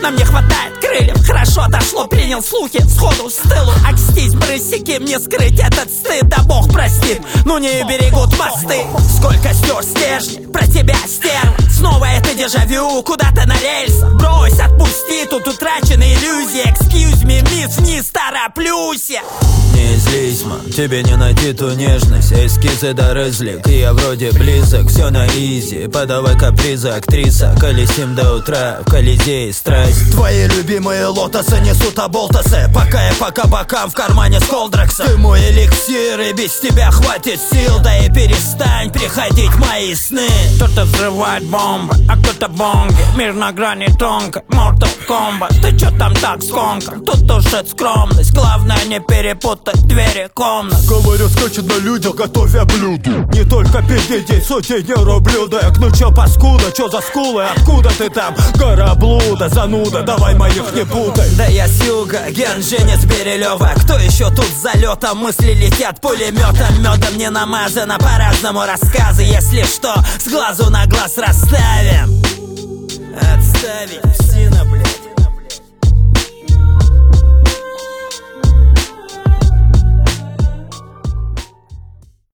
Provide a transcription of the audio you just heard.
Нам не хватает крыльев, хорошо дошло, принял слухи сходу с тылу. Акстись, брысики, мне скрыть этот стыд, да бог простит, ну не берегут мосты. Сколько стер стержни, про тебя стерва. Снова это дежавю, куда-то на рельсах. Брось, отпусти, тут утрачены иллюзии. Excuse me, мисс, вниз, тороплюсь я. Не злись, мам, тебе не найти ту нежность. Эскизы до разлик, я вроде близок. Все на изи, подавай капризы, актриса. Колесим до утра, в Колизее страсть. Твои любимые лотосы несут оболтусы, пока я по кабакам в кармане с колдракса. Ты мой эликсир, и без тебя хватит сил. Да и перестань приходить в мои сны. Кто-то взрывает бомбы, а кто-то бонги. Мир на грани тонко, Mortal Kombat. Ты чё там так скомкан? Тут душит скромность. Главное не перепутать двери комнат. Говорят, скачет на людях, готовя блюдо. Не только пиздеть, сотни не рублюдок. Ну чё, паскуда, чё за скулы? Откуда ты там? Гораблуда, зануда, давай моих не путай. Да я с юга, Ген, Женя с Берилёва. Кто еще тут с залетом? Мысли летят пулеметом. Медом не намазано, по-разному рассказы. Если что, с глазу на глаз расставим. Отставить, псина, блядь.